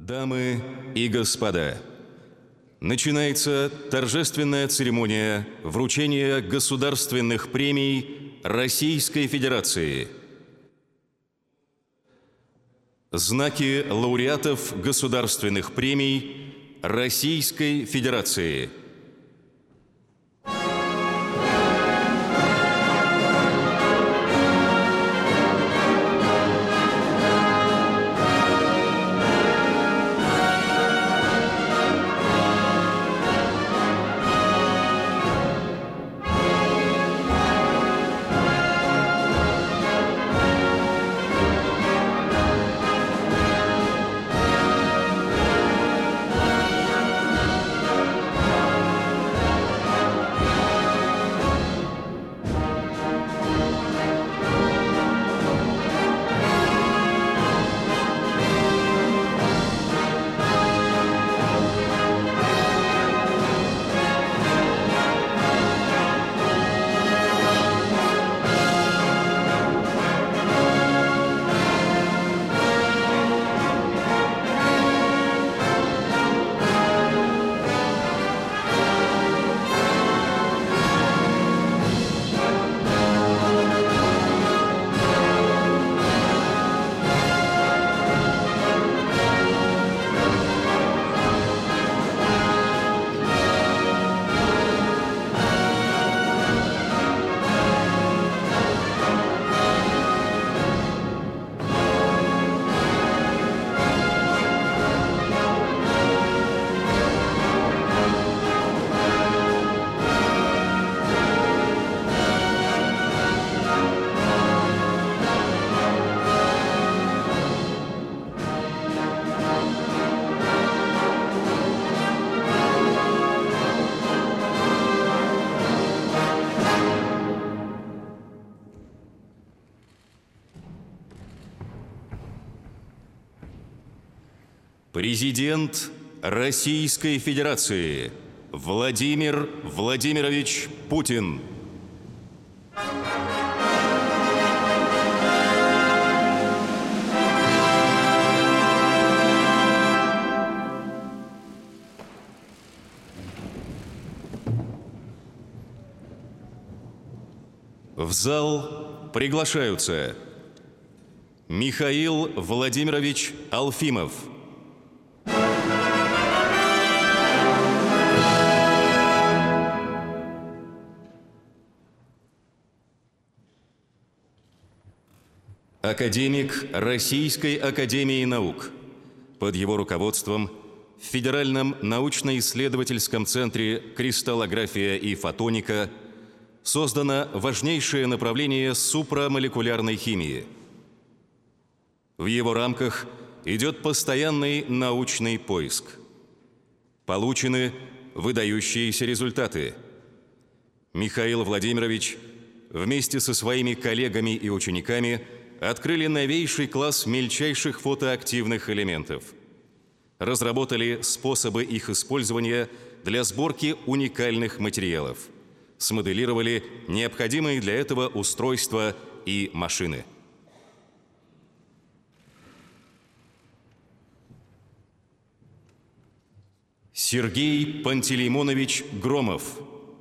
Дамы и господа, начинается торжественная церемония вручения государственных премий Российской Федерации. Знаки лауреатов государственных премий Российской Федерации. Президент Российской Федерации Владимир Владимирович Путин. В зал приглашаются Михаил Владимирович Алфимов, академик Российской академии наук. Под его руководством в Федеральном научно-исследовательском центре «Кристаллография и фотоника» создано важнейшее направление супрамолекулярной химии. В его рамках идет постоянный научный поиск. Получены выдающиеся результаты. Михаил Владимирович вместе со своими коллегами и учениками открыли новейший класс мельчайших фотоактивных элементов. Разработали способы их использования для сборки уникальных материалов. Смоделировали необходимые для этого устройства и машины. Сергей Пантелеймонович Громов.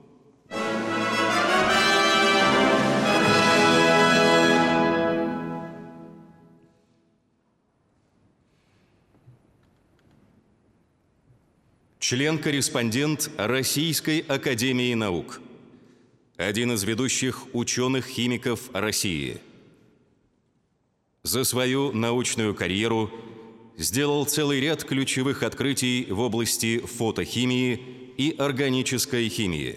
Член-корреспондент Российской академии наук. Один из ведущих ученых-химиков России. За свою научную карьеру сделал целый ряд ключевых открытий в области фотохимии и органической химии.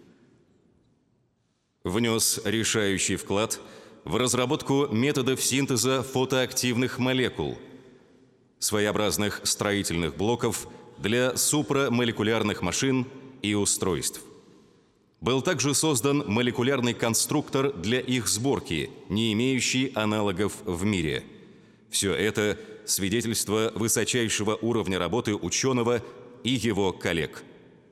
Внес решающий вклад в разработку методов синтеза фотоактивных молекул, своеобразных строительных блоков для супрамолекулярных машин и устройств. Был также создан молекулярный конструктор для их сборки, не имеющий аналогов в мире. Все это свидетельство высочайшего уровня работы ученого и его коллег.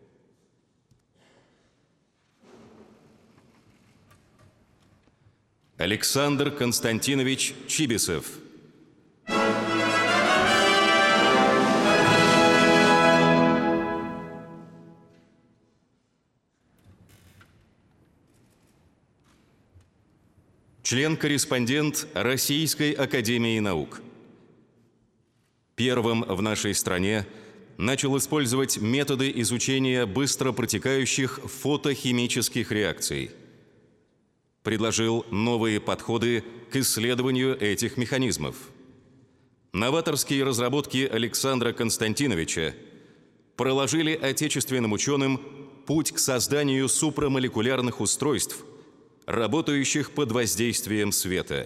Александр Константинович Чибисов. член-корреспондент Российской академии наук. Первым в нашей стране начал использовать методы изучения быстро протекающих фотохимических реакций. Предложил новые подходы к исследованию этих механизмов. Новаторские разработки Александра Константиновича проложили отечественным ученым путь к созданию супрамолекулярных устройств, работающих под воздействием света.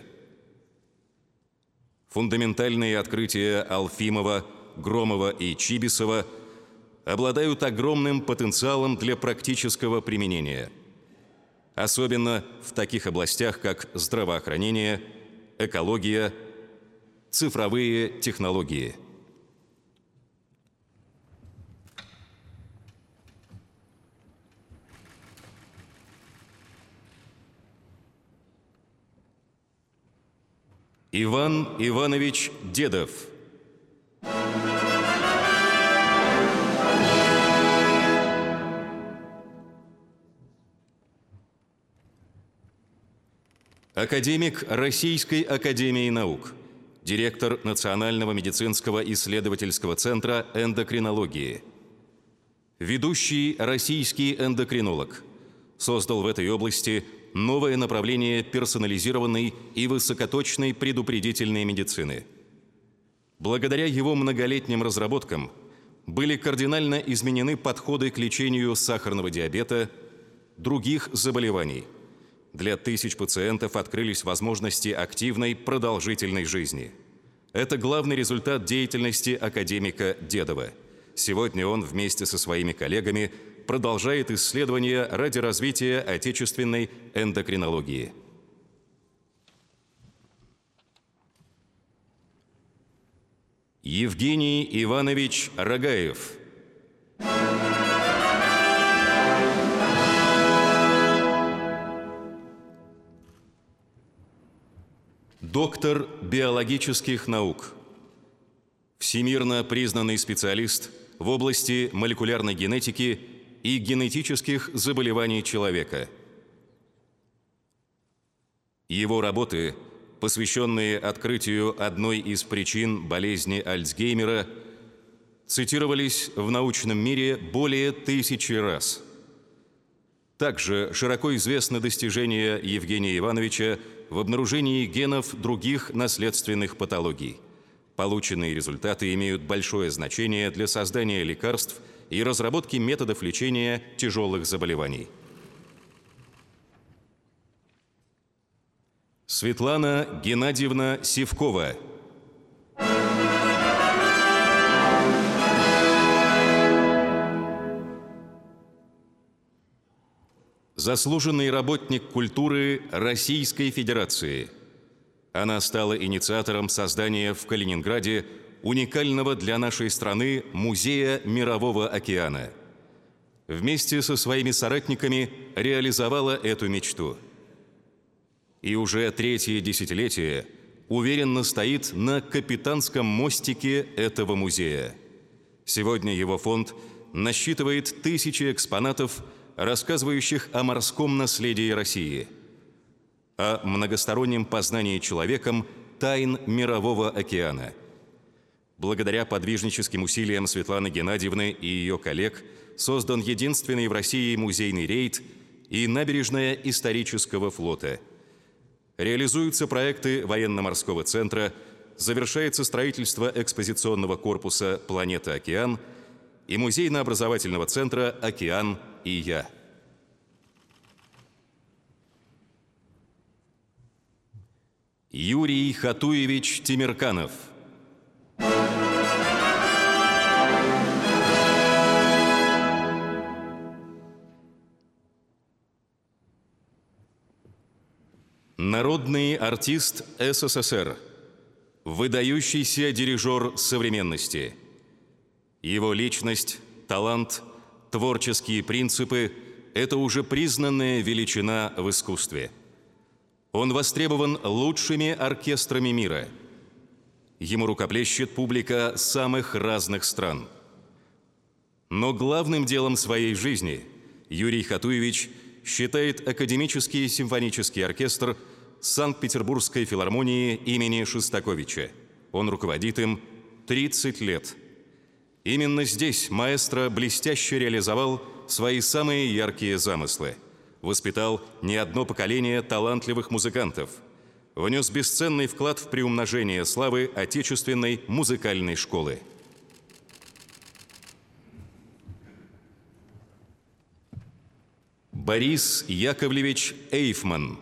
Фундаментальные открытия Алфимова, Громова и Чибисова обладают огромным потенциалом для практического применения, особенно в таких областях, как здравоохранение, экология, цифровые технологии. Иван Иванович Дедов. Академик Российской академии наук, директор Национального медицинского исследовательского центра эндокринологии. Ведущий российский эндокринолог. Создал в этой области новое направление персонализированной и высокоточной предупредительной медицины. Благодаря его многолетним разработкам были кардинально изменены подходы к лечению сахарного диабета, других заболеваний. Для тысяч пациентов открылись возможности активной, продолжительной жизни. Это главный результат деятельности академика Дедова. Сегодня он вместе со своими коллегами продолжает исследования ради развития отечественной эндокринологии. Евгений Иванович Рогаев. Доктор биологических наук. Всемирно признанный специалист в области молекулярной генетики и генетических заболеваний человека. Его работы, посвященные открытию одной из причин болезни Альцгеймера, цитировались в научном мире более 1000 раз. Также широко известны достижения Евгения Ивановича в обнаружении генов других наследственных патологий. Полученные результаты имеют большое значение для создания лекарств и разработки методов лечения тяжелых заболеваний. Светлана Геннадьевна Сивкова. Заслуженный работник культуры Российской Федерации. Она стала инициатором создания в Калининграде уникального для нашей страны Музея Мирового океана. Вместе со своими соратниками реализовала эту мечту. И уже 3-е десятилетие уверенно стоит на капитанском мостике этого музея. Сегодня его фонд насчитывает 1000 экспонатов, рассказывающих о морском наследии России, о многостороннем познании человеком тайн Мирового океана. Благодаря подвижническим усилиям Светланы Геннадьевны и ее коллег создан единственный в России музейный рейд и набережная исторического флота. Реализуются проекты военно-морского центра, завершается строительство экспозиционного корпуса «Планета-океан» и музейно-образовательного центра «Океан и я». Юрий Хатуевич Тимирканов. Народный артист СССР. Выдающийся дирижер современности. Его личность, талант, творческие принципы – это уже признанная величина в искусстве. Он востребован лучшими оркестрами мира. Ему рукоплещет публика самых разных стран. Но главным делом своей жизни Юрий Хатуевич считает академический симфонический оркестр Санкт-Петербургской филармонии имени Шостаковича. Он руководит им 30 лет. Именно здесь маэстро блестяще реализовал свои самые яркие замыслы. Воспитал не одно поколение талантливых музыкантов. Внес бесценный вклад в приумножение славы отечественной музыкальной школы. Борис Яковлевич Эйфман.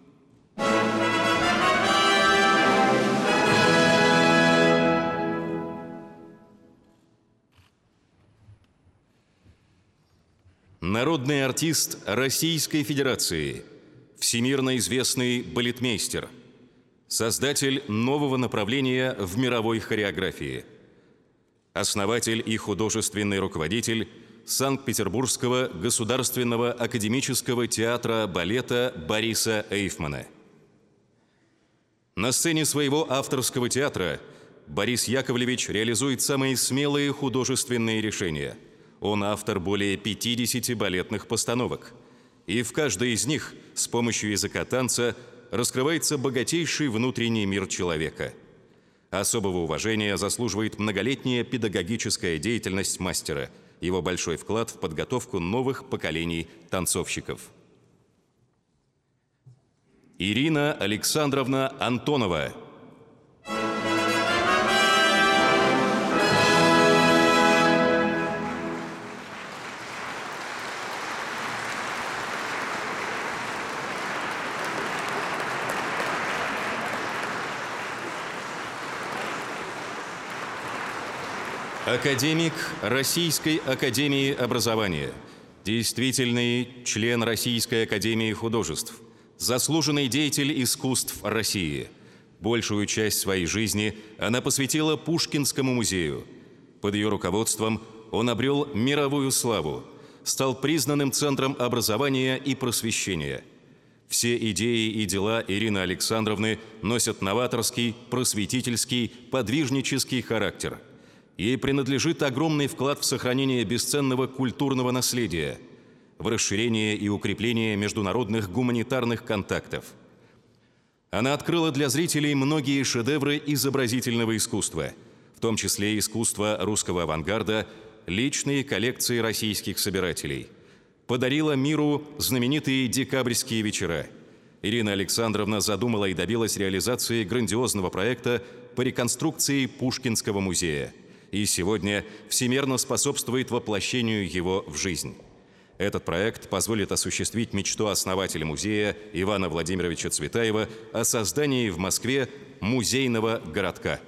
Народный артист Российской Федерации, всемирно известный балетмейстер, создатель нового направления в мировой хореографии, основатель и художественный руководитель Санкт-Петербургского государственного академического театра балета Бориса Эйфмана. На сцене своего авторского театра Борис Яковлевич реализует самые смелые художественные решения. Он автор более 50 балетных постановок. И в каждой из них с помощью языка танца раскрывается богатейший внутренний мир человека. Особого уважения заслуживает многолетняя педагогическая деятельность мастера, его большой вклад в подготовку новых поколений танцовщиков. Ирина Александровна Антонова. Академик Российской академии образования, действительный член Российской академии художеств, заслуженный деятель искусств России. Большую часть своей жизни она посвятила Пушкинскому музею. Под ее руководством он обрел мировую славу, стал признанным центром образования и просвещения. Все идеи и дела Ирины Александровны носят новаторский, просветительский, подвижнический характер. Ей принадлежит огромный вклад в сохранение бесценного культурного наследия, в расширение и укрепление международных гуманитарных контактов. Она открыла для зрителей многие шедевры изобразительного искусства, в том числе искусство русского авангарда, личные коллекции российских собирателей. Подарила миру знаменитые декабрьские вечера. Ирина Александровна задумала и добилась реализации грандиозного проекта по реконструкции Пушкинского музея. И сегодня всемирно способствует воплощению его в жизнь. Этот проект позволит осуществить мечту основателя музея Ивана Владимировича Цветаева о создании в Москве музейного городка.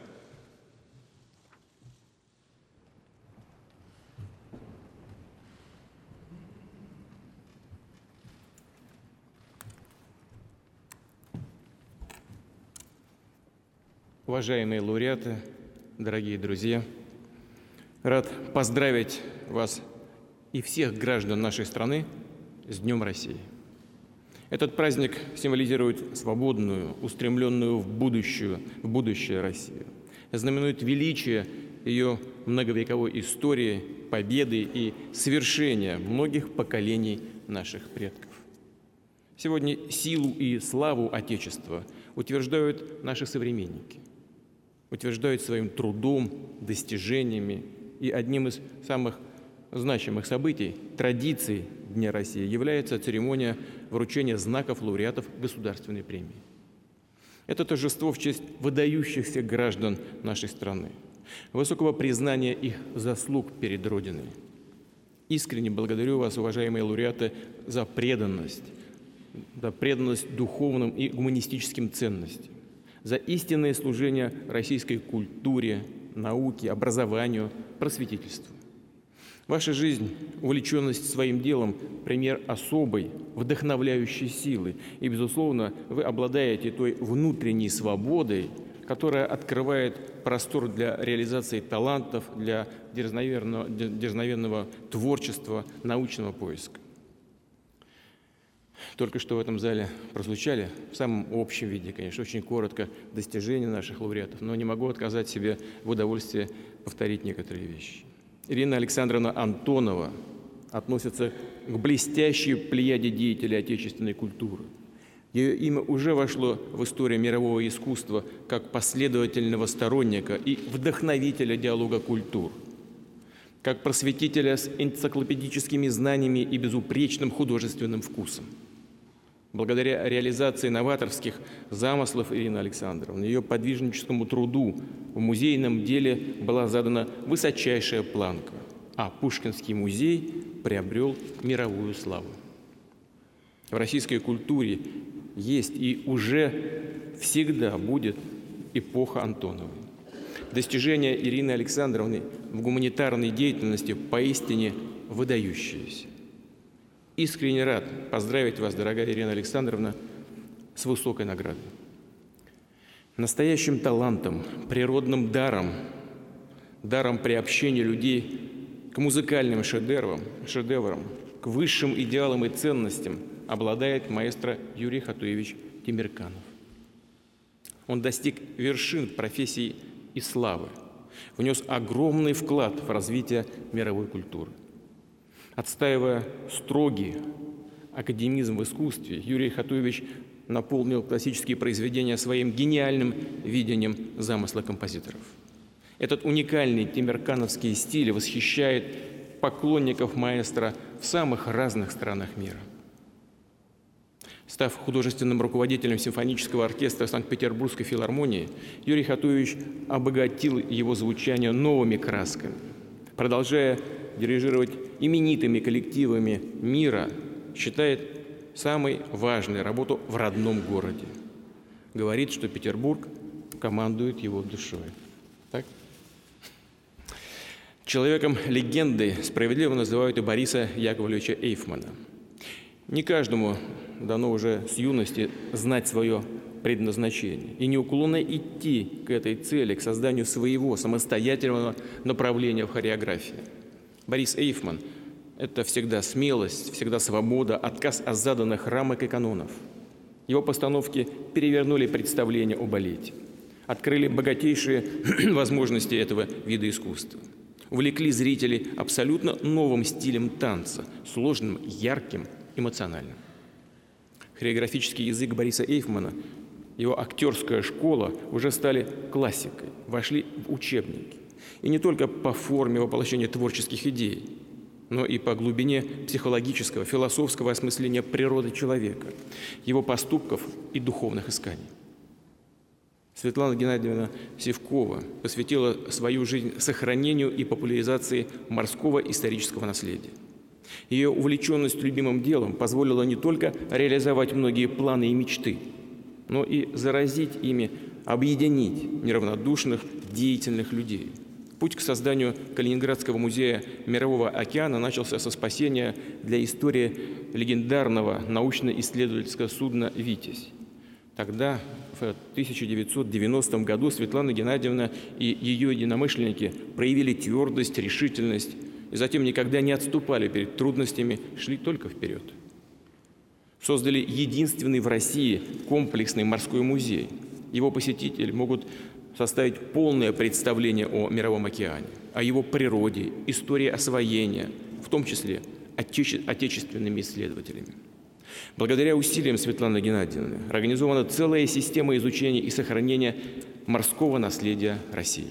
Уважаемые лауреаты, дорогие друзья, рад поздравить вас и всех граждан нашей страны с Днем России. Этот праздник символизирует свободную, устремленную в будущее Россию, знаменует величие ее многовековой истории, победы и свершения многих поколений наших предков. Сегодня силу и славу Отечества утверждают наши современники, утверждают своим трудом, достижениями. И одним из самых значимых событий, традиций Дня России является церемония вручения знаков лауреатов Государственной премии. Это торжество в честь выдающихся граждан нашей страны, высокого признания их заслуг перед Родиной. Искренне благодарю вас, уважаемые лауреаты, за преданность духовным и гуманистическим ценностям, за истинное служение российской культуре, науке, образованию, просветительству. Ваша жизнь, увлеченность своим делом – пример особой, вдохновляющей силы. И, безусловно, вы обладаете той внутренней свободой, которая открывает простор для реализации талантов, для дерзновенного творчества, научного поиска. Только что в этом зале прозвучали в самом общем виде, конечно, очень коротко достижения наших лауреатов, но не могу отказать себе в удовольствии повторить некоторые вещи. Ирина Александровна Антонова относится к блестящей плеяде деятелей отечественной культуры. Ее имя уже вошло в историю мирового искусства как последовательного сторонника и вдохновителя диалога культур, как просветителя с энциклопедическими знаниями и безупречным художественным вкусом. Благодаря реализации новаторских замыслов Ирины Александровны, ее подвижническому труду в музейном деле была задана высочайшая планка, а Пушкинский музей приобрел мировую славу. В российской культуре есть и уже всегда будет эпоха Антоновой. Достижения Ирины Александровны в гуманитарной деятельности поистине выдающиеся. Искренне рад поздравить вас, дорогая Ирина Александровна, с высокой наградой. Настоящим талантом, природным даром приобщения людей к музыкальным шедеврам, к высшим идеалам и ценностям обладает маэстро Юрий Хатуевич Темирканов. Он достиг вершин профессии и славы, внес огромный вклад в развитие мировой культуры. Отстаивая строгий академизм в искусстве, Юрий Хатуевич наполнил классические произведения своим гениальным видением замысла композиторов. Этот уникальный темиркановский стиль восхищает поклонников маэстро в самых разных странах мира. Став художественным руководителем симфонического оркестра Санкт-Петербургской филармонии, Юрий Хатуевич обогатил его звучание новыми красками, продолжая дирижировать именитыми коллективами мира, считает самой важной работу в родном городе. Говорит, что Петербург командует его душой. Так? Человеком легенды справедливо называют и Бориса Яковлевича Эйфмана. Не каждому дано уже с юности знать свое предназначение и неуклонно идти к этой цели, к созданию своего самостоятельного направления в хореографии. Борис Эйфман – это всегда смелость, всегда свобода, отказ от заданных рамок и канонов. Его постановки перевернули представление о балете, открыли богатейшие возможности этого вида искусства, увлекли зрителей абсолютно новым стилем танца, сложным, ярким, эмоциональным. Хореографический язык Бориса Эйфмана, его актерская школа уже стали классикой, вошли в учебники. И не только по форме воплощения творческих идей, но и по глубине психологического, философского осмысления природы человека, его поступков и духовных исканий. Светлана Геннадьевна Сивкова посвятила свою жизнь сохранению и популяризации морского исторического наследия. Ее увлеченность любимым делом позволила не только реализовать многие планы и мечты, но и заразить ими, объединить неравнодушных, деятельных людей. Путь к созданию Калининградского музея Мирового океана начался со спасения для истории легендарного научно-исследовательского судна «Витязь». Тогда, в 1990 году, Светлана Геннадьевна и ее единомышленники проявили твердость, решительность и затем никогда не отступали перед трудностями, шли только вперед. Создали единственный в России комплексный морской музей. Его посетители могут составить полное представление о Мировом океане, о его природе, истории освоения, в том числе отечественными исследователями. Благодаря усилиям Светланы Геннадьевны организована целая система изучения и сохранения морского наследия России.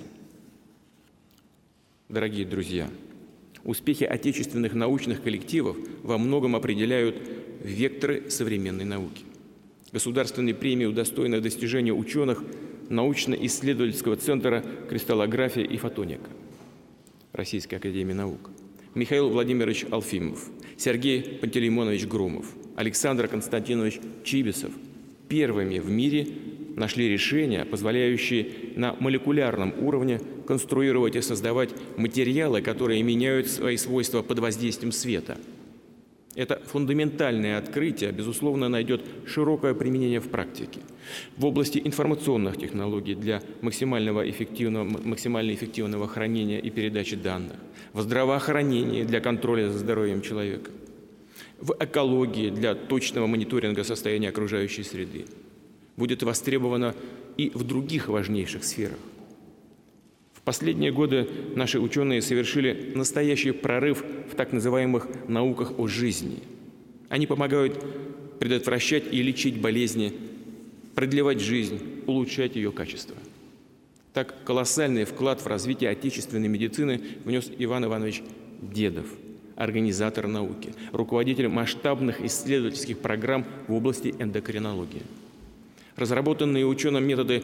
Дорогие друзья, успехи отечественных научных коллективов во многом определяют векторы современной науки. Государственной премии удостоены достижения ученых научно-исследовательского центра «Кристаллография и фотоника» Российской академии наук, Михаил Владимирович Алфимов, Сергей Пантелеймонович Громов, Александр Константинович Чибисов первыми в мире нашли решения, позволяющие на молекулярном уровне конструировать и создавать материалы, которые меняют свои свойства под воздействием света. Это фундаментальное открытие, безусловно, найдет широкое применение в практике. В области информационных технологий для максимально эффективного хранения и передачи данных, в здравоохранении для контроля за здоровьем человека, в экологии для точного мониторинга состояния окружающей среды. Будет востребовано и в других важнейших сферах. В последние годы наши ученые совершили настоящий прорыв в так называемых науках о жизни. Они помогают предотвращать и лечить болезни, продлевать жизнь, улучшать ее качество. Так колоссальный вклад в развитие отечественной медицины внес Иван Иванович Дедов, организатор науки, руководитель масштабных исследовательских программ в области эндокринологии. Разработанные ученым методы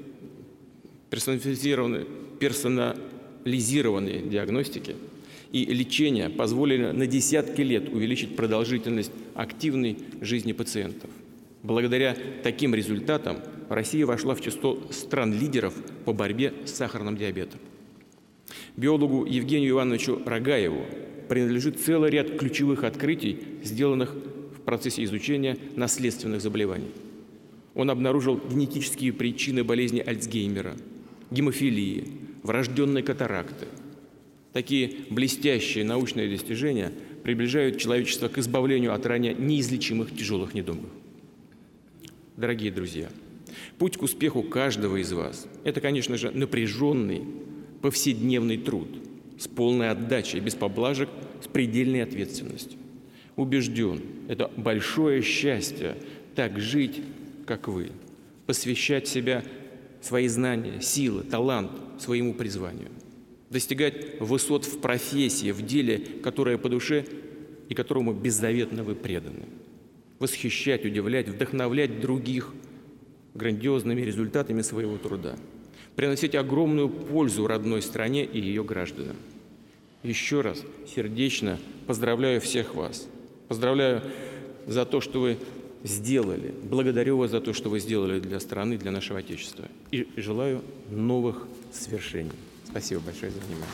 персонализированной диагностики и лечения позволили на десятки лет увеличить продолжительность активной жизни пациентов. Благодаря таким результатам Россия вошла в число стран-лидеров по борьбе с сахарным диабетом. Биологу Евгению Ивановичу Рогаеву принадлежит целый ряд ключевых открытий, сделанных в процессе изучения наследственных заболеваний. Он обнаружил генетические причины болезни Альцгеймера, гемофилии, врожденной катаракты. Такие блестящие научные достижения приближают человечество к избавлению от ранее неизлечимых тяжелых недугов. Дорогие друзья, путь к успеху каждого из вас – это, конечно же, напряженный, повседневный труд с полной отдачей, без поблажек, с предельной ответственностью. Убежден, это большое счастье так жить, как вы, посвящать себя, свои знания, силы, талант своему призванию, достигать высот в профессии, в деле, которое по душе и которому беззаветно вы преданы, восхищать, удивлять, вдохновлять других грандиозными результатами своего труда, приносить огромную пользу родной стране и ее гражданам. Еще раз сердечно поздравляю всех вас. Поздравляю за то, что вы сделали. Благодарю вас за то, что вы сделали для страны, для нашего Отечества. И желаю новых свершений. Спасибо большое за внимание.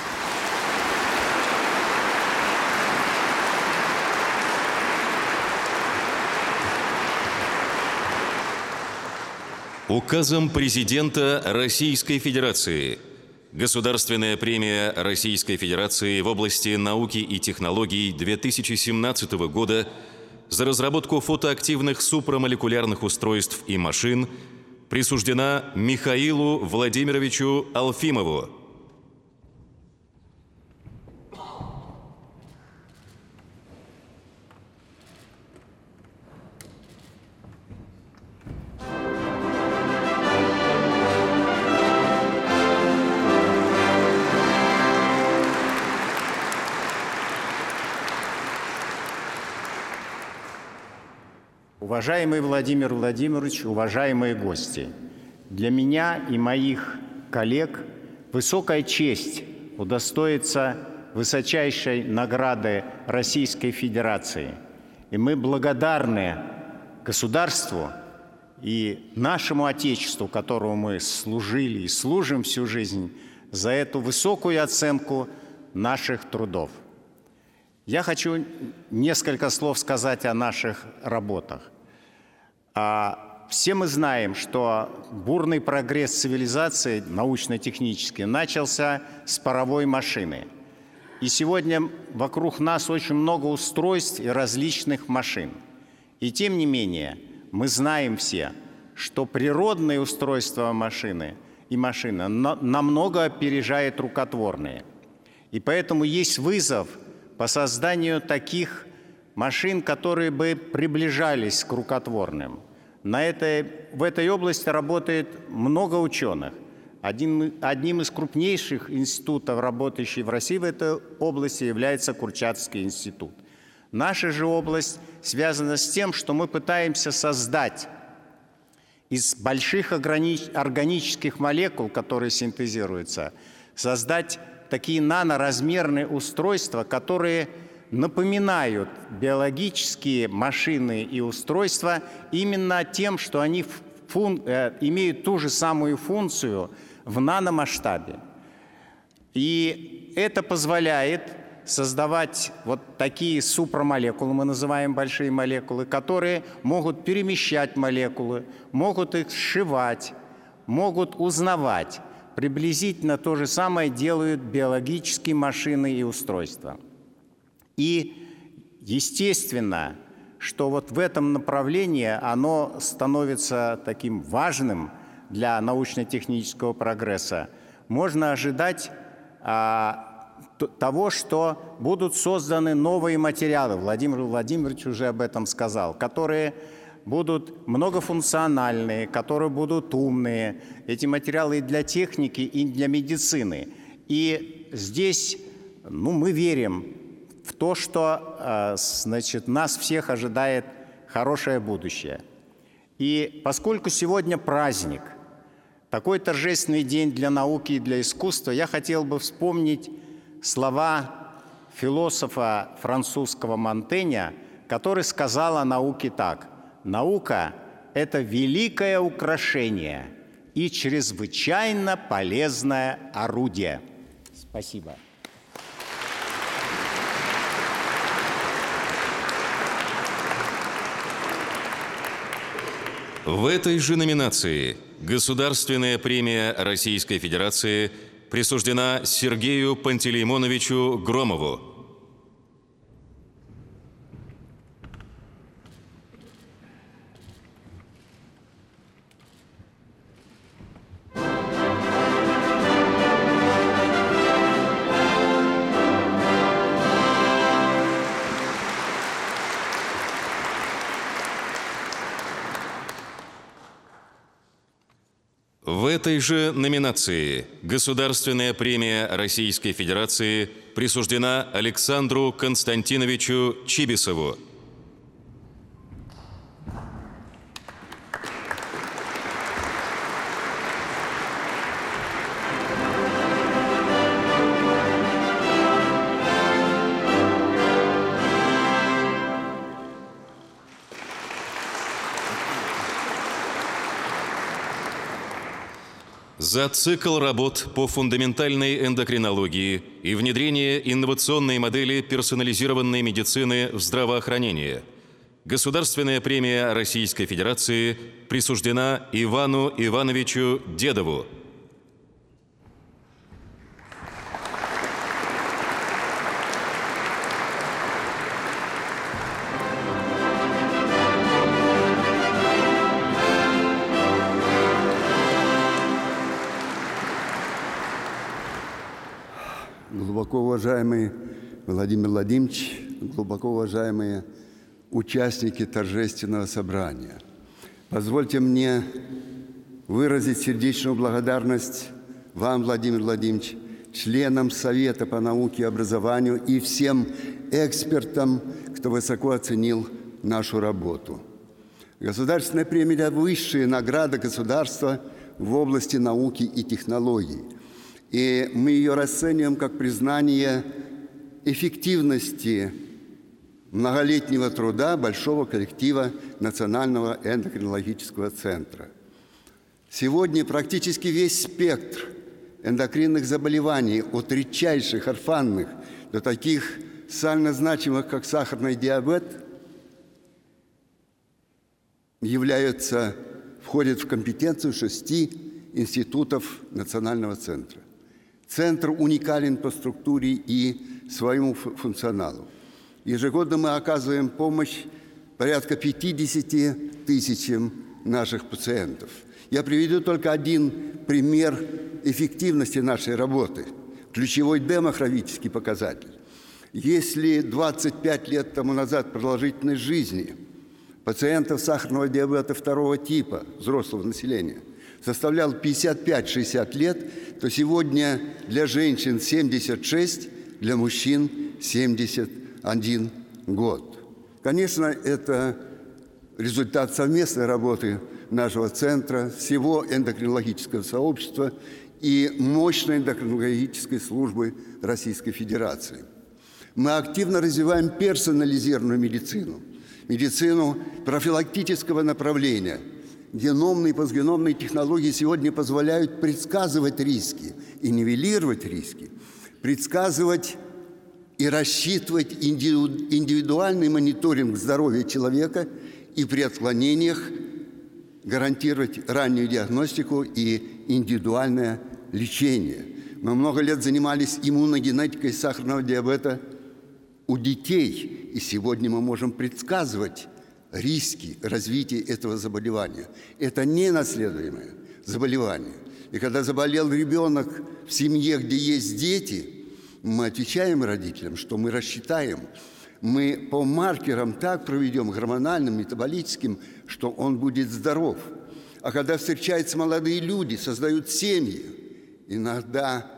Указом президента Российской Федерации Государственная премия Российской Федерации в области науки и технологий 2017 года за разработку фотоактивных супрамолекулярных устройств и машин присуждена Михаилу Владимировичу Алфимову. Уважаемый Владимир Владимирович, уважаемые гости, для меня и моих коллег высокая честь удостоиться высочайшей награды Российской Федерации. И мы благодарны государству и нашему Отечеству, которому мы служили и служим всю жизнь, за эту высокую оценку наших трудов. Я хочу несколько слов сказать о наших работах. Все мы знаем, что бурный прогресс цивилизации научно-технический начался с паровой машины. И сегодня вокруг нас очень много устройств и различных машин. И тем не менее, мы знаем все, что природные устройства машины и машина намного опережают рукотворные. И поэтому есть вызов по созданию таких машин, которые бы приближались к рукотворным. В этой области работает много ученых. Одним из крупнейших институтов, работающих в России в этой области, является Курчатовский институт. Наша же область связана с тем, что мы пытаемся создать из больших органических молекул, которые синтезируются, создать такие наноразмерные устройства, которые напоминают биологические машины и устройства именно тем, что они имеют ту же самую функцию в наномасштабе. И это позволяет создавать вот такие супрамолекулы, мы называем большие молекулы, которые могут перемещать молекулы, могут их сшивать, могут узнавать. Приблизительно то же самое делают биологические машины и устройства. И естественно, что вот в этом направлении оно становится таким важным для научно-технического прогресса. Можно ожидать того, что будут созданы новые материалы, Владимир Владимирович уже об этом сказал, которые будут многофункциональные, которые будут умные. Эти материалы и для техники, и для медицины. И здесь мы верим в то, что нас всех ожидает хорошее будущее. И поскольку сегодня праздник, такой торжественный день для науки и для искусства, я хотел бы вспомнить слова философа французского Монтэня, который сказал о науке так: «Наука – это великое украшение и чрезвычайно полезное орудие». Спасибо. В этой же номинации Государственная премия Российской Федерации присуждена Сергею Пантелеймоновичу Громову. В этой же номинации Государственная премия Российской Федерации присуждена Александру Константиновичу Чибисову. За цикл работ по фундаментальной эндокринологии и внедрение инновационной модели персонализированной медицины в здравоохранение Государственная премия Российской Федерации присуждена Ивану Ивановичу Дедову. Глубоко уважаемый Владимир Владимирович, глубоко уважаемые участники торжественного собрания, позвольте мне выразить сердечную благодарность вам, Владимир Владимирович, членам Совета по науке и образованию и всем экспертам, кто высоко оценил нашу работу. Государственная премия – высшая награда государства в области науки и технологий. И мы ее расцениваем как признание эффективности многолетнего труда большого коллектива Национального эндокринологического центра. Сегодня практически весь спектр эндокринных заболеваний, от редчайших орфанных до таких социально значимых, как сахарный диабет, входит в компетенцию 6 институтов Национального центра. Центр уникален по структуре и своему функционалу. Ежегодно мы оказываем помощь порядка 50 тысячам наших пациентов. Я приведу только один пример эффективности нашей работы. Ключевой демографический показатель. Если 25 лет тому назад продолжительность жизни пациентов сахарного диабета 2 типа взрослого населения составлял 55-60 лет, то сегодня для женщин 76, для мужчин 71 год. Конечно, это результат совместной работы нашего центра, всего эндокринологического сообщества и мощной эндокринологической службы Российской Федерации. Мы активно развиваем персонализированную медицину, медицину профилактического направления. Геномные и постгеномные технологии сегодня позволяют предсказывать риски и нивелировать риски, предсказывать и рассчитывать индивидуальный мониторинг здоровья человека и при отклонениях гарантировать раннюю диагностику и индивидуальное лечение. Мы много лет занимались иммуногенетикой сахарного диабета у детей, и сегодня мы можем предсказывать риски развития этого заболевания. Это не наследуемое заболевание. И когда заболел ребенок в семье, где есть дети, мы отвечаем родителям, что мы рассчитаем, мы по маркерам так проведем, гормональным, метаболическим, что он будет здоров. А когда встречаются молодые люди, создают семьи, иногда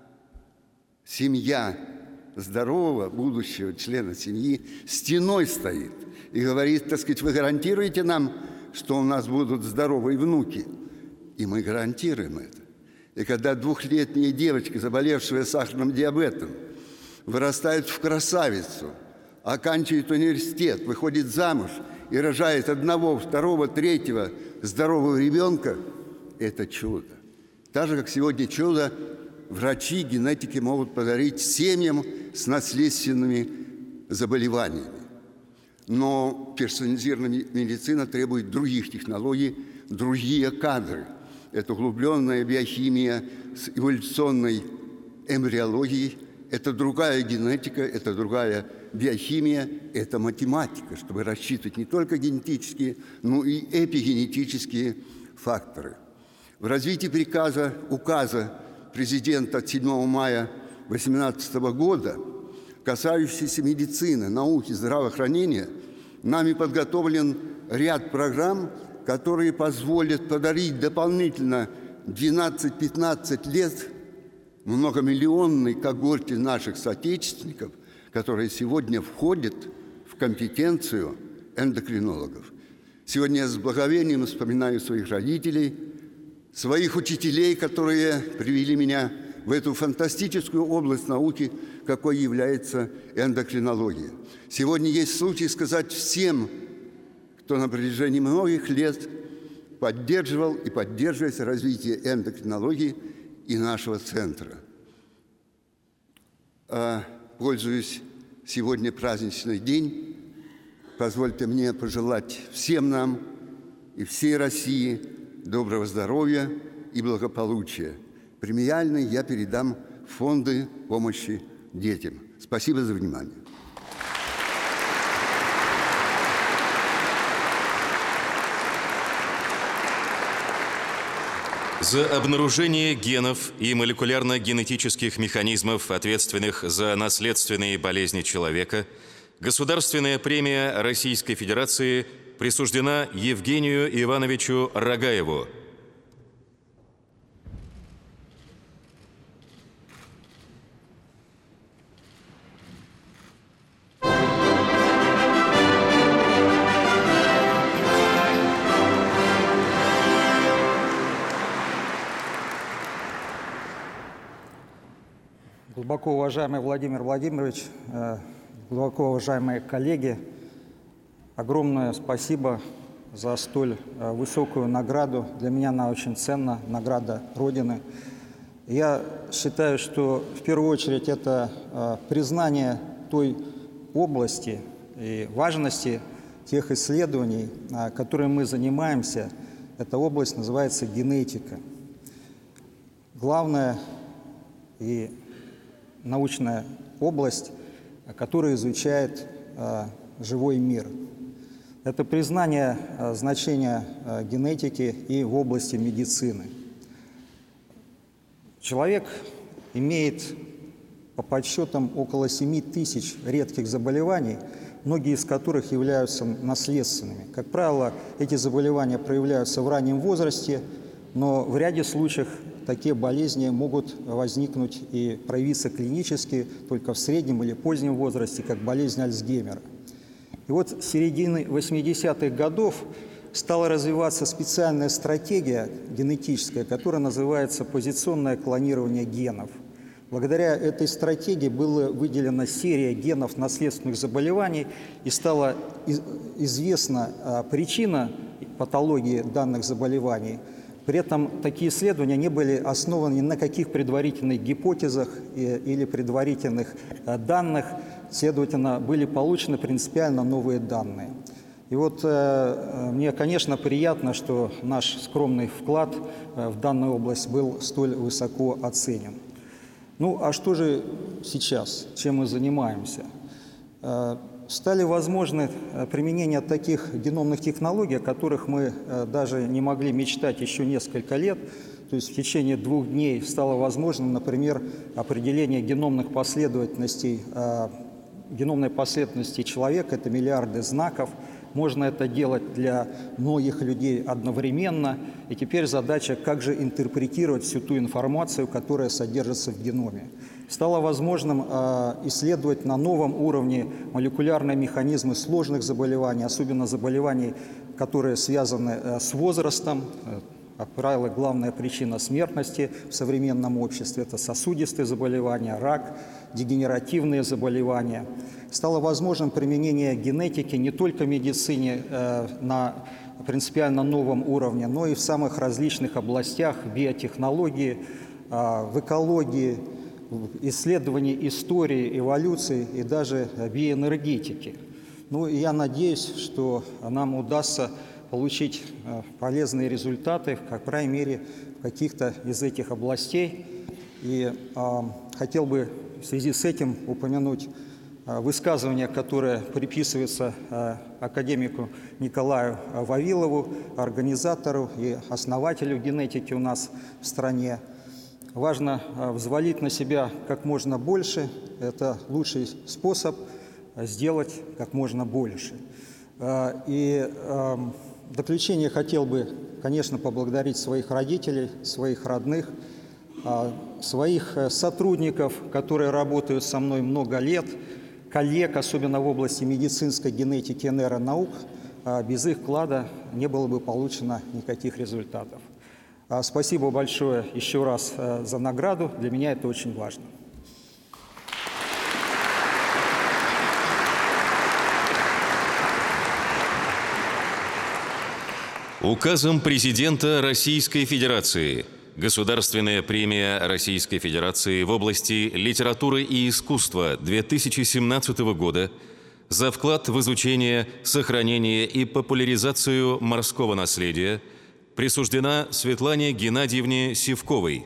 семья здорового будущего члена семьи стеной стоит и говорит, так сказать, вы гарантируете нам, что у нас будут здоровые внуки? И мы гарантируем это. И когда двухлетняя девочка, заболевшая сахарным диабетом, вырастает в красавицу, оканчивает университет, выходит замуж и рожает одного, второго, третьего здорового ребенка, это чудо. Так же, как сегодня чудо, врачи, генетики могут подарить семьям с наследственными заболеваниями. Но персонализированная медицина требует других технологий, другие кадры. Это углубленная биохимия с эволюционной эмбриологией, это другая генетика, это другая биохимия, это математика, чтобы рассчитывать не только генетические, но и эпигенетические факторы. В развитии указа президента от 7 мая 2018 года, касающийся медицины, науки, здравоохранения, нами подготовлен ряд программ, которые позволят подарить дополнительно 12-15 лет многомиллионной когорте наших соотечественников, которые сегодня входят в компетенцию эндокринологов. Сегодня я с благоговением вспоминаю своих родителей, своих учителей, которые привели меня в эту фантастическую область науки, какой является эндокринология. Сегодня есть случай сказать всем, кто на протяжении многих лет поддерживал и поддерживает развитие эндокринологии и нашего центра. Пользуясь сегодня праздничный день, позвольте мне пожелать всем нам и всей России доброго здоровья и благополучия. Премиальный я передам в фонды помощи детям. Спасибо за внимание. За обнаружение генов и молекулярно-генетических механизмов, ответственных за наследственные болезни человека, Государственная премия Российской Федерации присуждена Евгению Ивановичу Рогаеву. Глубоко уважаемый Владимир Владимирович, глубоко уважаемые коллеги, огромное спасибо за столь высокую награду. Для меня она очень ценна, награда Родины. Я считаю, что в первую очередь это признание той области и важности тех исследований, которыми мы занимаемся. Эта область называется генетика. Главная и научная область, которая изучает живой мир. Это признание значения генетики и в области медицины. Человек имеет по подсчетам около 7 тысяч редких заболеваний, многие из которых являются наследственными. Как правило, эти заболевания проявляются в раннем возрасте, но в ряде случаев такие болезни могут возникнуть и проявиться клинически только в среднем или позднем возрасте, как болезнь Альцгеймера. И вот с середины 80-х годов стала развиваться специальная стратегия генетическая, которая называется позиционное клонирование генов. Благодаря этой стратегии была выделена серия генов наследственных заболеваний, и стала известна причина патологии данных заболеваний. При этом такие исследования не были основаны ни на каких предварительных гипотезах или предварительных данных, следовательно, были получены принципиально новые данные. И вот мне, конечно, приятно, что наш скромный вклад в данную область был столь высоко оценен. Ну, а что же сейчас, чем мы занимаемся? Стали возможны применение таких геномных технологий, о которых мы даже не могли мечтать еще несколько лет. То есть в течение 2 дней стало возможным, например, определение геномной последовательности человека, это миллиарды знаков. Можно это делать для многих людей одновременно. И теперь задача, как же интерпретировать всю ту информацию, которая содержится в геноме. Стало возможным исследовать на новом уровне молекулярные механизмы сложных заболеваний, особенно заболеваний, которые связаны с возрастом. Как правило, главная причина смертности в современном обществе – это сосудистые заболевания, рак, дегенеративные заболевания. Стало возможным применение генетики не только в медицине на принципиально новом уровне, но и в самых различных областях биотехнологии, в экологии, в исследовании истории, эволюции и даже биоэнергетики. Ну, и я надеюсь, что нам удастся получить полезные результаты, как по крайней мере, в каких-то из этих областей. И хотел бы в связи с этим упомянуть высказывание, которое приписывается академику Николаю Вавилову, организатору и основателю генетики у нас в стране. Важно взвалить на себя как можно больше. Это лучший способ сделать как можно больше. И в заключение хотел бы, конечно, поблагодарить своих родителей, своих родных, своих сотрудников, которые работают со мной много лет, коллег, особенно в области медицинской генетики и нейронаук. Без их вклада не было бы получено никаких результатов. Спасибо большое еще раз за награду. Для меня это очень важно. Указом президента Российской Федерации Государственная премия Российской Федерации в области литературы и искусства 2017 года за вклад в изучение, сохранение и популяризацию морского наследия присуждена Светлане Геннадьевне Сивковой.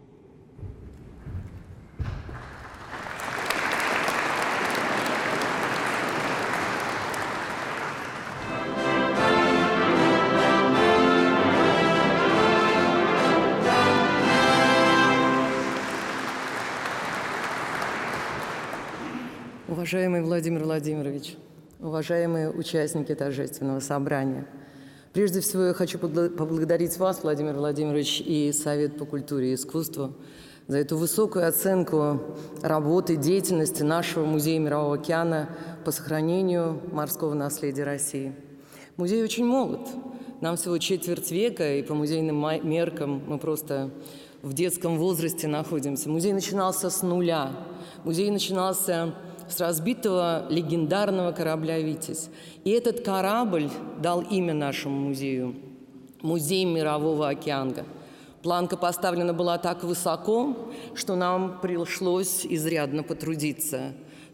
Уважаемый Владимир Владимирович, уважаемые участники торжественного собрания, прежде всего я хочу поблагодарить вас, Владимир Владимирович, и Совет по культуре и искусству за эту высокую оценку работы, деятельности нашего Музея Мирового океана по сохранению морского наследия России. Музей очень молод, нам всего четверть века, и по музейным меркам мы просто в детском возрасте находимся. Музей начинался с нуля, музей начинался с разбитого легендарного корабля «Витязь». И этот корабль дал имя нашему музею – Музей Мирового океана. Планка поставлена была так высоко, что нам пришлось изрядно потрудиться.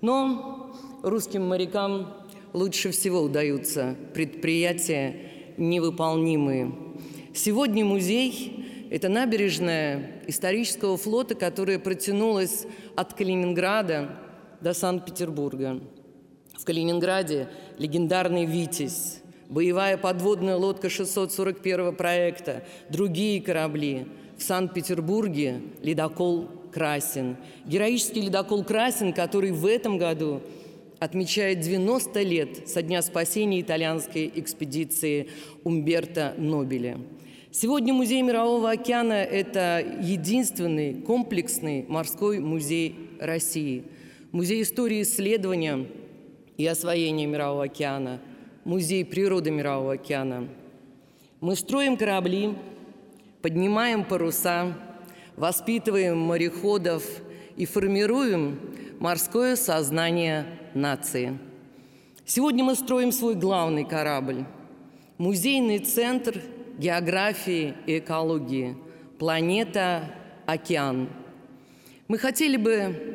Но русским морякам лучше всего удаются предприятия невыполнимые. Сегодня музей – это набережная исторического флота, которая протянулась от Калининграда до Санкт-Петербурга. В Калининграде легендарный «Витязь», боевая подводная лодка 641 проекта, другие корабли. В Санкт-Петербурге ледокол «Красин». Героический ледокол «Красин», который в этом году отмечает 90 лет со дня спасения итальянской экспедиции Умберто Нобеля. Сегодня Музей Мирового океана – это единственный комплексный морской музей России. Музей истории исследования и освоения Мирового океана, Музей природы Мирового океана. Мы строим корабли, поднимаем паруса, воспитываем мореходов и формируем морское сознание нации. Сегодня мы строим свой главный корабль – музейный центр географии и экологии «Планета Океан». Мы хотели бы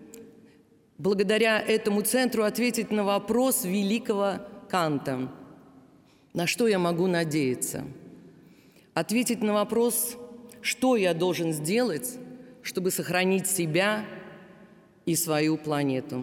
благодаря этому центру ответить на вопрос великого Канта: на что я могу надеяться? Ответить на вопрос, что я должен сделать, чтобы сохранить себя и свою планету.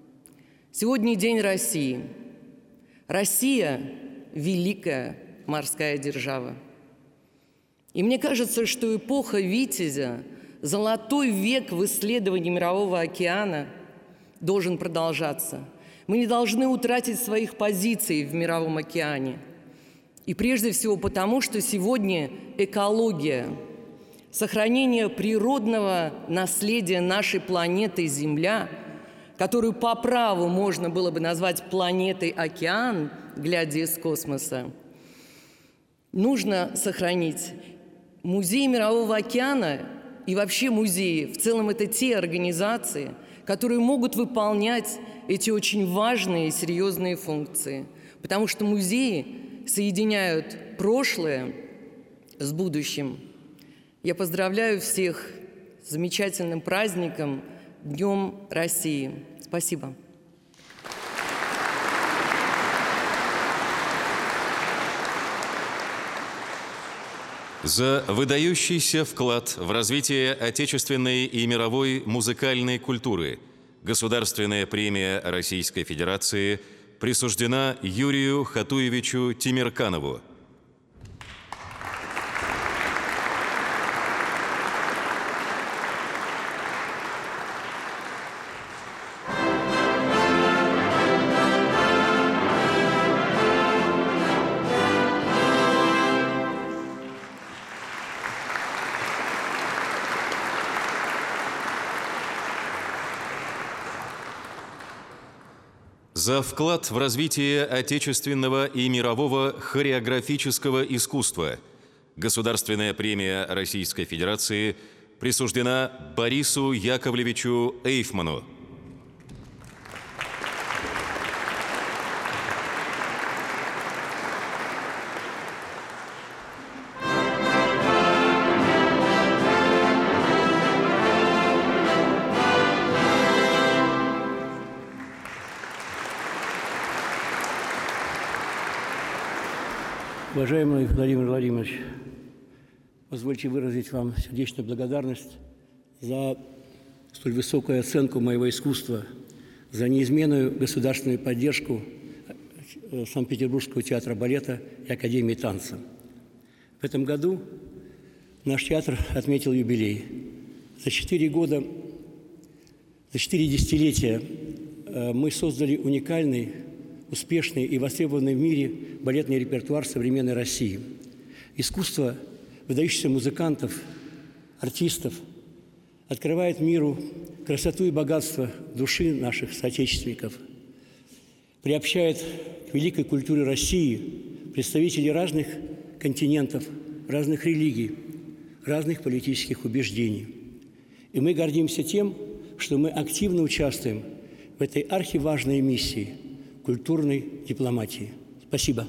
Сегодня День России. Россия – великая морская держава. И мне кажется, что эпоха Витязя, золотой век в исследовании Мирового океана, должен продолжаться. Мы не должны утратить своих позиций в Мировом океане. И прежде всего потому, что сегодня экология, сохранение природного наследия нашей планеты Земля, которую по праву можно было бы назвать планетой океан, глядя из космоса, нужно сохранить. Музей Мирового океана и вообще музеи, в целом это те организации, которые могут выполнять эти очень важные и серьезные функции. Потому что музеи соединяют прошлое с будущим. Я поздравляю всех с замечательным праздником, Днем России. Спасибо. За выдающийся вклад в развитие отечественной и мировой музыкальной культуры Государственная премия Российской Федерации присуждена Юрию Хатуевичу Тимирканову. За вклад в развитие отечественного и мирового хореографического искусства Государственная премия Российской Федерации присуждена Борису Яковлевичу Эйфману. Уважаемый Владимир Владимирович, позвольте выразить вам сердечную благодарность за столь высокую оценку моего искусства, за неизменную государственную поддержку Санкт-Петербургского театра балета и Академии танца. В этом году наш театр отметил юбилей. За 4 года, за 4 десятилетия мы создали уникальный, успешный и востребованный в мире балетный репертуар современной России. Искусство выдающихся музыкантов, артистов открывает миру красоту и богатство души наших соотечественников, приобщает к великой культуре России представителей разных континентов, разных религий, разных политических убеждений. И мы гордимся тем, что мы активно участвуем в этой архиважной миссии культурной дипломатии. Спасибо.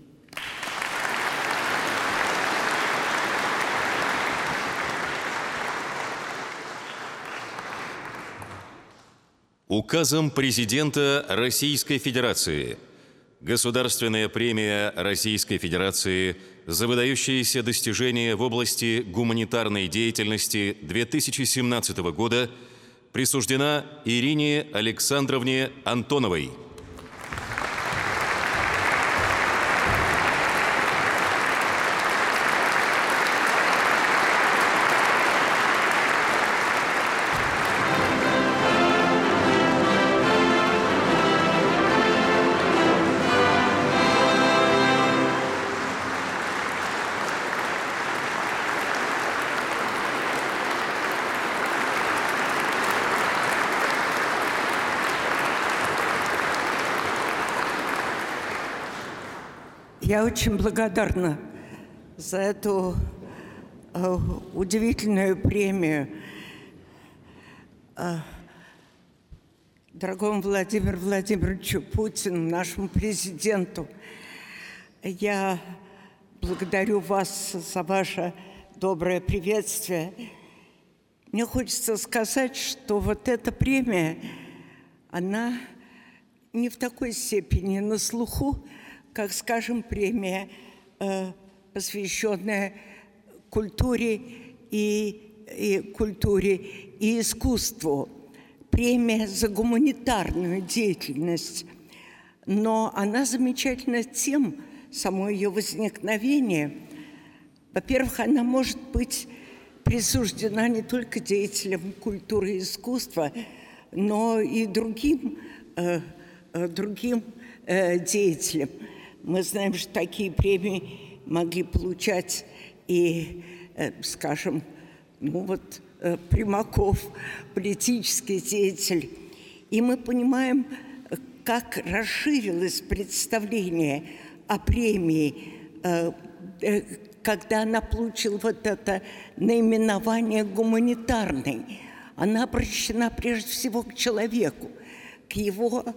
Указом президента Российской Федерации Государственная премия Российской Федерации за выдающиеся достижения в области гуманитарной деятельности 2017 года присуждена Ирине Александровне Антоновой. Я очень благодарна за эту удивительную премию дорогому Владимиру Владимировичу Путину, нашему президенту. Я благодарю вас за ваше доброе приветствие. Мне хочется сказать, что вот эта премия, она не в такой степени на слуху, как, скажем, премия, посвященная культуре и искусству, премия за гуманитарную деятельность. Но она замечательна тем, само ее возникновение, Во-первых, она может быть присуждена не только деятелям культуры и искусства, но и другим деятелям. Мы знаем, что такие премии могли получать и, скажем, Примаков, политический деятель. И мы понимаем, как расширилось представление о премии, когда она получила вот это наименование гуманитарной. Она обращена прежде всего к человеку, к его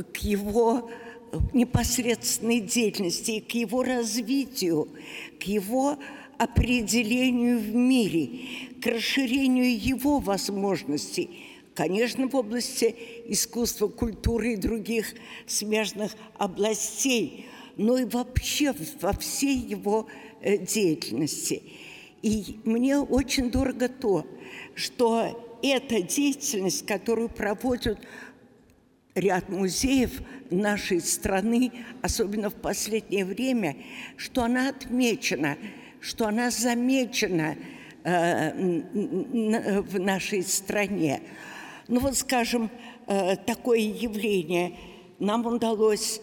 непосредственной деятельности, к его развитию, к его определению в мире, к расширению его возможностей, конечно, в области искусства, культуры и других смежных областей, но и вообще во всей его деятельности. И мне очень дорого то, что эта деятельность, которую проводят ряд музеев нашей страны, особенно в последнее время, что она отмечена, что она замечена в нашей стране. Ну вот, скажем, такое явление нам удалось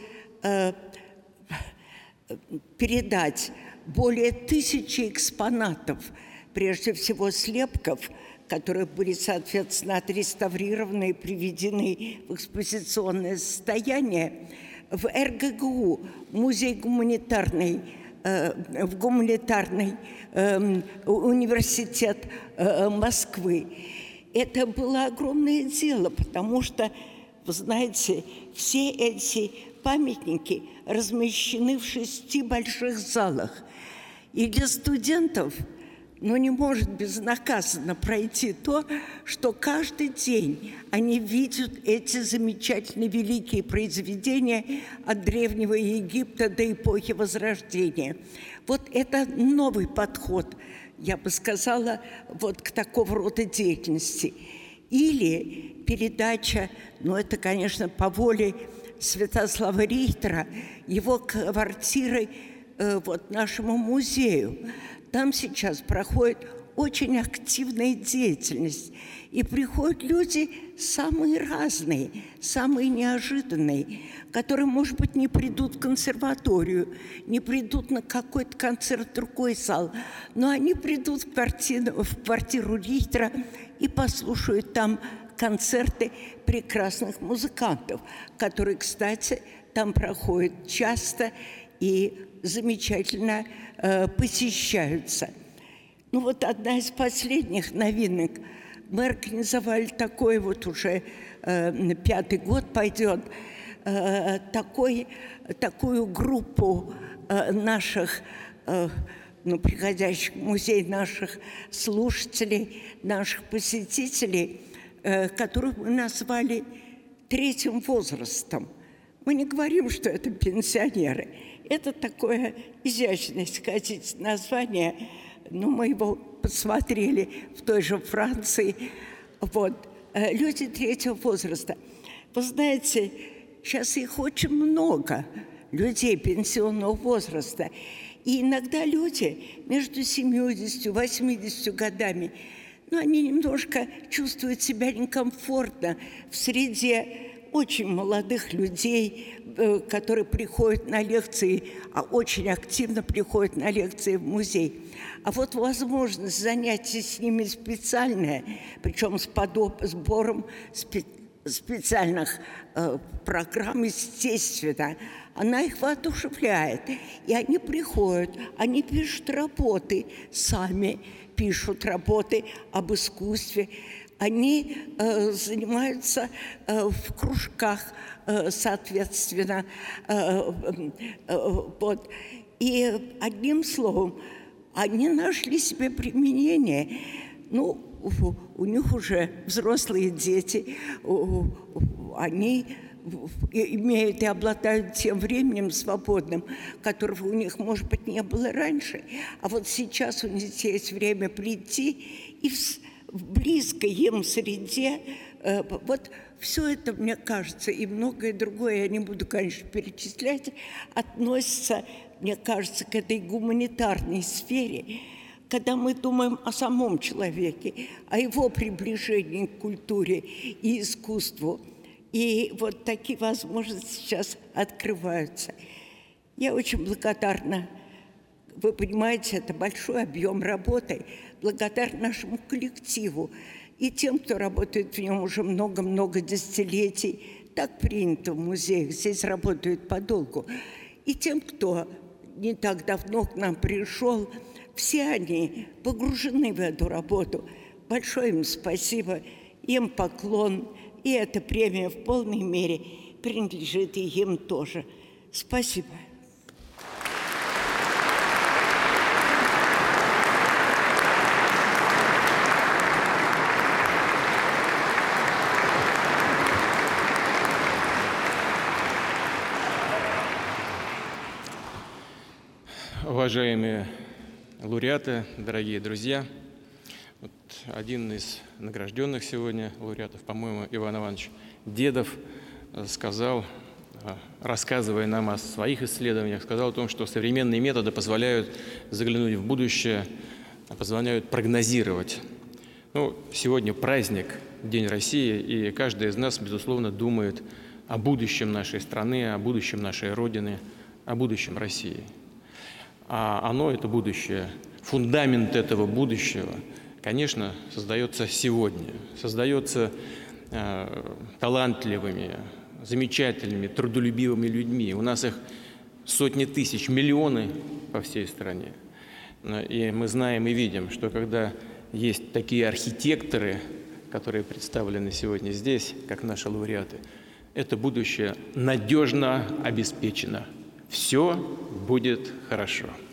передать более 1000 экспонатов, прежде всего слепков, которые были, соответственно, отреставрированы и приведены в экспозиционное состояние, в РГГУ, музей гуманитарный, в гуманитарный университет Москвы. Это было огромное дело, потому что, вы знаете, все эти памятники размещены в 6 больших залах. И для студентов, не может безнаказанно пройти то, что каждый день они видят эти замечательные великие произведения от Древнего Египта до эпохи Возрождения. Вот это новый подход, я бы сказала, вот к такого рода деятельности. Или передача, это, конечно, по воле Святослава Рихтера, его квартиры нашему музею. Там сейчас проходит очень активная деятельность. И приходят люди самые разные, самые неожиданные, которые, может быть, не придут в консерваторию, не придут на какой-то концерт в другой зал, но они придут в квартиру Рихтера и послушают там концерты прекрасных музыкантов, которые, кстати, там проходят часто и замечательно посещаются. Одна из последних новинок. Мы организовали такой уже 5-й год пойдет, такую группу наших, приходящих в музей, наших слушателей, наших посетителей, которую мы назвали третьим возрастом. Мы не говорим, что это пенсионеры. Это такое изящное, если хотите, название. Мы его посмотрели в той же Франции. Люди третьего возраста. Вы знаете, сейчас их очень много, людей пенсионного возраста. И иногда люди между 70 и 80 годами, они немножко чувствуют себя некомфортно в среде очень молодых людей, которые приходят на лекции, очень активно приходят на лекции в музей. А вот возможность занятий с ними специальная, причем с сбором специальных программ, естественно, она их воодушевляет. И они приходят, они пишут работы сами, пишут работы об искусстве. Они занимаются в кружках, соответственно. И одним словом, они нашли себе применение. У них уже взрослые дети, они имеют и обладают тем временем свободным, которого у них, может быть, не было раньше. А вот сейчас у них есть время прийти и в близкой им среде, в Все это, мне кажется, и многое другое, я не буду, конечно, перечислять, относится, мне кажется, к этой гуманитарной сфере, когда мы думаем о самом человеке, о его приближении к культуре и искусству. И вот такие возможности сейчас открываются. Я очень благодарна. Вы понимаете, это большой объем работы. Благодарна нашему коллективу и тем, кто работает в нем уже много-много десятилетий. Так принято в музеях, здесь работают подолгу. И тем, кто не так давно к нам пришел, все они погружены в эту работу. Большое им спасибо, им поклон. И эта премия в полной мере принадлежит и им тоже. Спасибо. Уважаемые лауреаты, дорогие друзья, вот один из награжденных сегодня лауреатов, по-моему, Иван Иванович Дедов, сказал, рассказывая нам о своих исследованиях, сказал о том, что современные методы позволяют заглянуть в будущее, позволяют прогнозировать. Ну, сегодня праздник, День России, и каждый из нас, безусловно, думает о будущем нашей страны, о будущем нашей Родины, о будущем России. А оно, это будущее, фундамент этого будущего, конечно, создается сегодня, создается талантливыми, замечательными, трудолюбивыми людьми. У нас их сотни тысяч, миллионы по всей стране. И мы знаем и видим, что когда есть такие архитекторы, которые представлены сегодня здесь, как наши лауреаты, это будущее надежно обеспечено. Все будет хорошо.